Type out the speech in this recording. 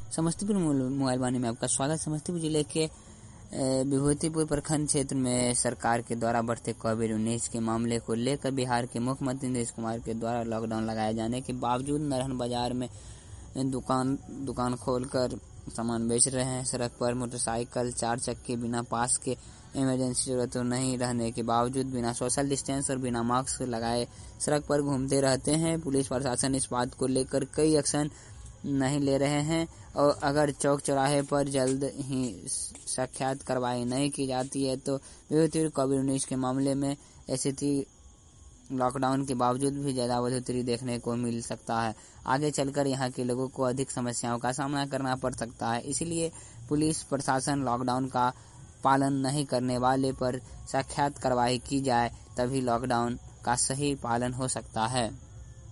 Samastipur mobile वाणी में आपका स्वागत। समस्तीपुर जिले के विभूतिपुर प्रखंड क्षेत्र में सरकार के द्वारा बढ़ते कोविड-19 के मामले को लेकर बिहार के मुख्यमंत्री नीतीश कुमार के द्वारा लॉकडाउन लगाए जाने के बावजूद नरहन बाजार में दुकान खोलकर सामान बेच रहे हैं। सड़क पर मोटरसाइकिल 4 चक्के बिना पास के इमरजेंसी जरूरत नहीं रहने के बावजूद बिना सोशल डिस्टेंस और बिना मास्क लगाए सड़क पर घूमते रहते हैं। पुलिस प्रशासन इस बात को लेकर कई एक्शन नहीं ले रहे हैं और अगर चौक चौराहे पर जल्द ही सख्त कार्रवाई नहीं की जाती है तो विभूतिपुर कोविड-19 के मामले में स्थिति लॉकडाउन के बावजूद भी ज़्यादा बढ़ोतरी देखने को मिल सकता है। आगे चलकर यहाँ के लोगों को अधिक समस्याओं का सामना करना पड़ सकता है। इसलिए पुलिस प्रशासन लॉकडाउन का पालन नहीं करने वाले पर सख्त कार्रवाई की जाए, तभी लॉकडाउन का सही पालन हो सकता है।